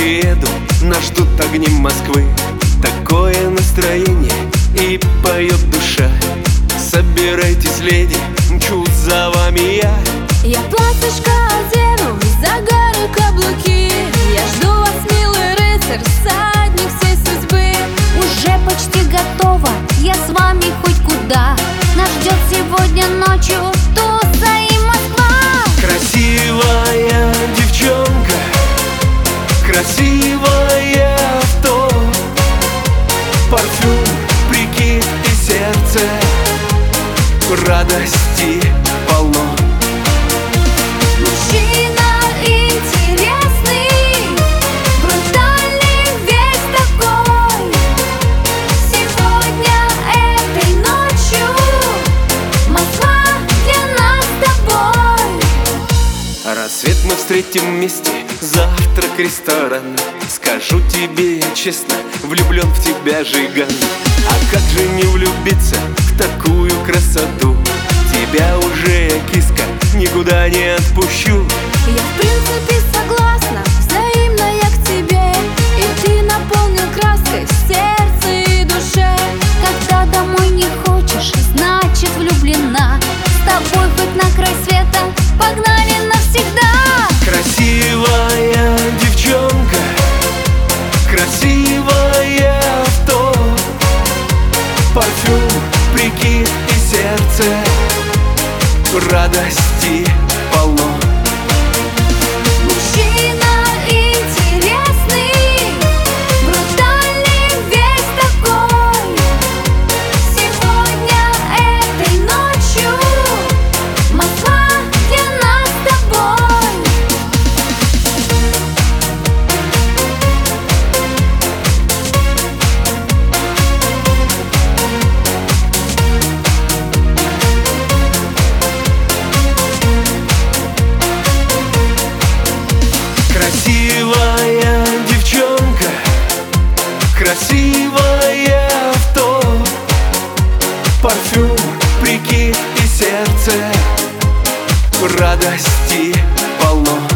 приеду, нас ждут огни Москвы. Такое настроение и поет душа. Собирайтесь, леди, мчусь за вами я. Я платьишко одену, загоры каблуки. Я жду вас, милый рыцарь, всадник всей судьбы. Уже почти готова, я с вами хоть куда. Нас ждет сегодня ночью Туза и Москва. Красивая девчонка, красивое авто, парфюм, прикид и сердце, радости полно. Мужчина интересный, брутальный весь такой. Сегодня этой ночью Москва, где нас с тобой. Рассвет мы встретим вместе, завтрак, ресторан. Скажу тебе честно, влюблен в тебя, Жиган. А как же не влюбиться в такую красоту? Тебя уже, киска, никуда не отпущу. Я в принципе согласна, взаимно я к тебе. И ты наполнил краской сердце и душе. Когда домой не хочешь, значит влюблена. С тобой хоть на край света, погнали навсегда. Красивая девчонка, красивое авто, парфюм, прикид и сердце, радости полно. Мужчина интересный, брутальный весь такой. Сегодня этой ночью Москва, где нас с тобой. Красивая девчонка, красивое авто, парфюм, прикид и сердце, радости полно.